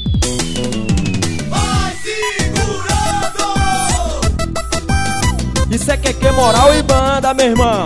Vai segurando! Isso é que moral e banda, meu irmão.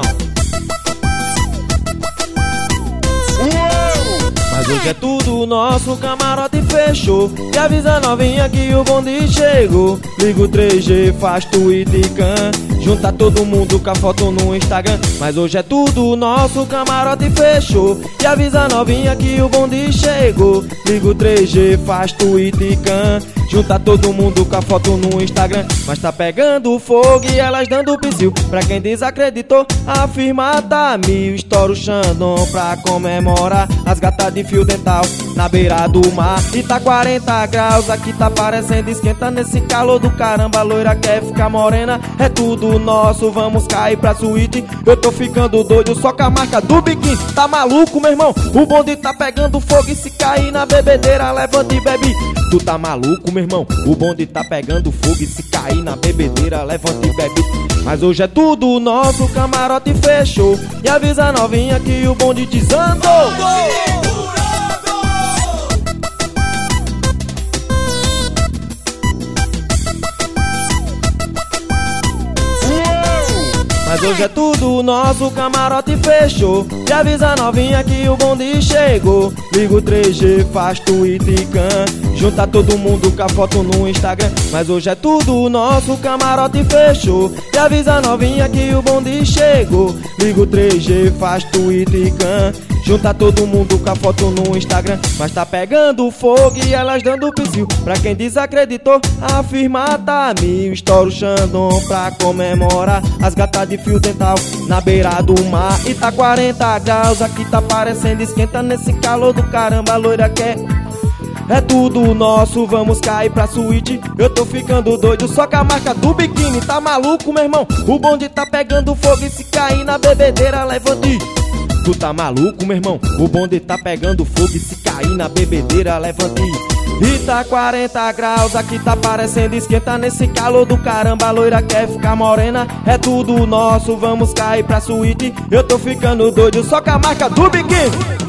Mas hoje é tudo nosso, o camarote fechou. E avisa novinha que o bonde chegou. Liga o 3G, faz tweet e can. Junta todo mundo com a foto no Instagram. Mas hoje é tudo nosso, o camarote fechou. E avisa novinha que o bonde chegou. Liga o 3G, faz tweet e can. Junta todo mundo com a foto no Instagram. Mas tá pegando fogo e elas dando psiu. Pra quem desacreditou, a firma tá mil. Estoura o Xandão pra comemorar. As gatas de fio dental na beira do mar. E tá 40 graus, aqui tá parecendo esquenta. Nesse calor do caramba, a loira quer ficar morena. É tudo nosso, vamos cair pra suíte. Eu tô ficando doido só com a marca do biquíni. Tá maluco, meu irmão? O bonde tá pegando fogo e se cair na bebedeira, levanta e bebe. Tu tá maluco, meu irmão? O bonde tá pegando fogo e se cair na bebedeira, levanta e bebe. Mas hoje é tudo nosso, o camarote fechou. E avisa a novinha que o bonde desandou. Mas hoje é tudo nosso, o camarote fechou. E avisa a novinha que o bonde chegou. Liga o 3G, faz tweet e can. Junta todo mundo com a foto no Instagram. Mas hoje é tudo nosso, o camarote fechou. E avisa a novinha que o bonde chegou. Liga o 3G, faz tweet e can. Junta todo mundo com a foto no Instagram. Mas tá pegando fogo e elas dando psiu. Pra quem desacreditou, a firma tá mil. Estoura o Xandão pra comemorar. As gatas de fio dental na beira do mar. E tá 40 graus, aqui tá parecendo esquenta. Nesse calor do caramba, a loira quer. É tudo nosso, vamos cair pra suíte. Eu tô ficando doido só com a marca do biquíni. Tá maluco, meu irmão? O bonde tá pegando fogo e se cair na bebedeira, levante. Tu tá maluco, meu irmão? O bonde tá pegando fogo e se cair na bebedeira, levante. E tá 40 graus, aqui tá parecendo esquenta. Nesse calor do caramba, a loira quer ficar morena. É tudo nosso, vamos cair pra suíte. Eu tô ficando doido só com a marca do biquíni.